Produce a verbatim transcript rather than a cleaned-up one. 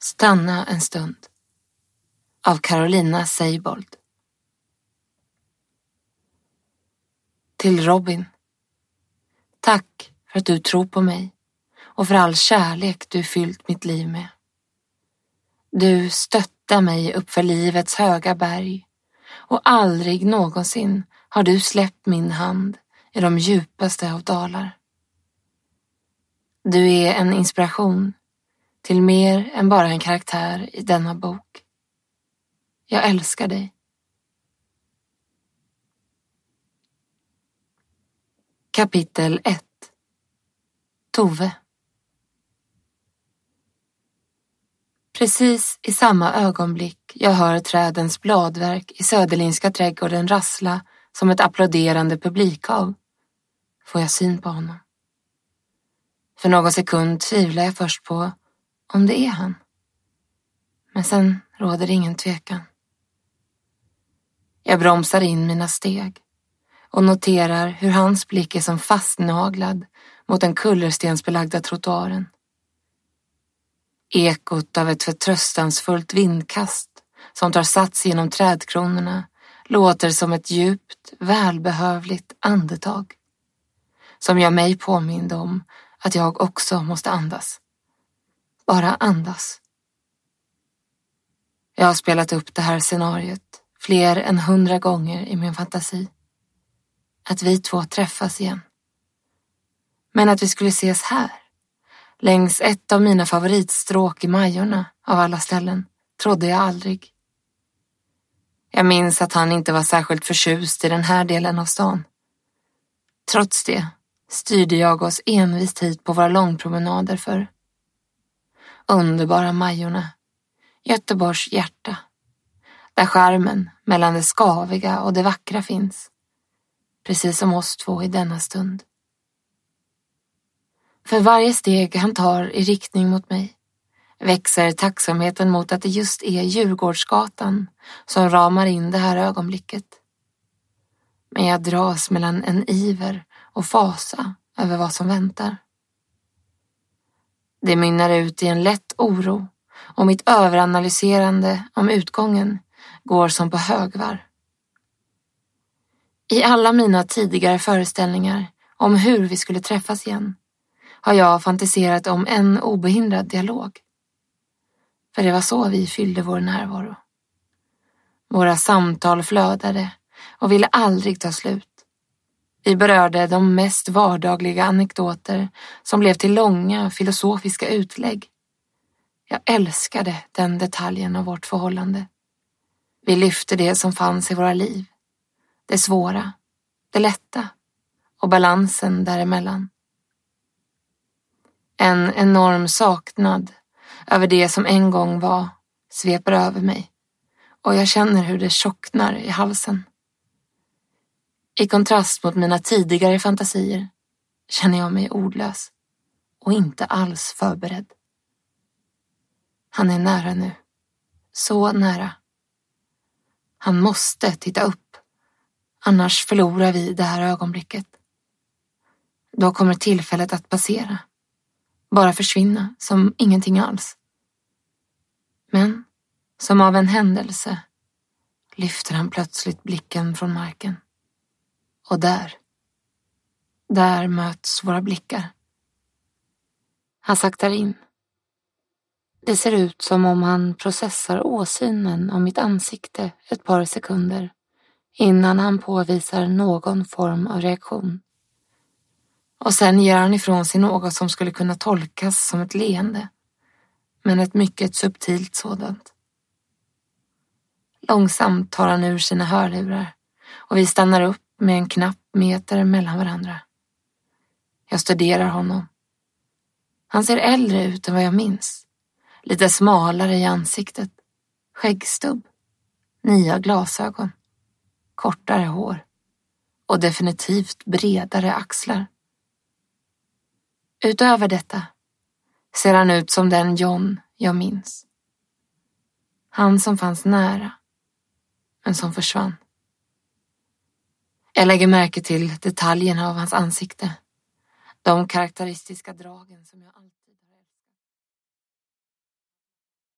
Stanna en stund. Av Carolina Seibold. Till Robin. Tack för att du tror på mig och för all kärlek du fyllt mitt liv med. Du stöttar mig upp för livets höga berg och aldrig någonsin har du släppt min hand i de djupaste av dalar. Du är en inspiration till mer än bara en karaktär i denna bok. Jag älskar dig. Kapitel ett. Tove. Precis i samma ögonblick jag hör trädens bladverk i Söderlinska trädgården rassla som ett applåderande publikhav får jag syn på honom. För någon sekund tvivlar jag först på om det är han. Men sen råder det ingen tvekan. Jag bromsar in mina steg och noterar hur hans blick är som fastnaglad mot den kullerstensbelagda trottoaren. Ekot av ett förtröstansfullt vindkast som tar sats genom trädkronorna låter som ett djupt, välbehövligt andetag. Som gör mig påmind om att jag också måste andas. Bara andas. Jag har spelat upp det här scenariot fler än hundra gånger i min fantasi. Att vi två träffas igen. Men att vi skulle ses här, längs ett av mina favoritstråk i Majorna av alla ställen, trodde jag aldrig. Jag minns att han inte var särskilt förtjust i den här delen av stan. Trots det styrde jag oss envist hit på våra långpromenader för underbara Majorna, Göteborgs hjärta, där skärmen mellan det skaviga och det vackra finns, precis som oss två i denna stund. För varje steg han tar i riktning mot mig växer tacksamheten mot att det just är Djurgårdsgatan som ramar in det här ögonblicket. Men jag dras mellan en iver och fasa över vad som väntar. Det mynnar ut i en lätt oro och mitt överanalyserande om utgången går som på högvar. I alla mina tidigare föreställningar om hur vi skulle träffas igen har jag fantiserat om en obehindrad dialog. För det var så vi fyllde vår närvaro. Våra samtal flödade och ville aldrig ta slut. Vi berörde de mest vardagliga anekdoter som blev till långa filosofiska utlägg. Jag älskade den detaljen av vårt förhållande. Vi lyfte det som fanns i våra liv. Det svåra, det lätta och balansen däremellan. En enorm saknad över det som en gång var sveper över mig och jag känner hur det tjocknar i halsen. I kontrast mot mina tidigare fantasier känner jag mig ordlös och inte alls förberedd. Han är nära nu. Så nära. Han måste titta upp. Annars förlorar vi det här ögonblicket. Då kommer tillfället att passera. Bara försvinna som ingenting alls. Men som av en händelse lyfter han plötsligt blicken från marken. Och där, där möts våra blickar. Han saktar in. Det ser ut som om han processar åsynen av mitt ansikte ett par sekunder innan han påvisar någon form av reaktion. Och sen ger han ifrån sig något som skulle kunna tolkas som ett leende, men ett mycket subtilt sådant. Långsamt tar han ur sina hörlurar och vi stannar upp med en knapp meter mellan varandra. Jag studerar honom. Han ser äldre ut än vad jag minns. Lite smalare i ansiktet. Skäggstubb. Nya glasögon. Kortare hår. Och definitivt bredare axlar. Utöver detta ser han ut som den John jag minns. Han som fanns nära, men som försvann. Jag lägger märke till detaljerna av hans ansikte. De karaktäristiska dragen som jag alltid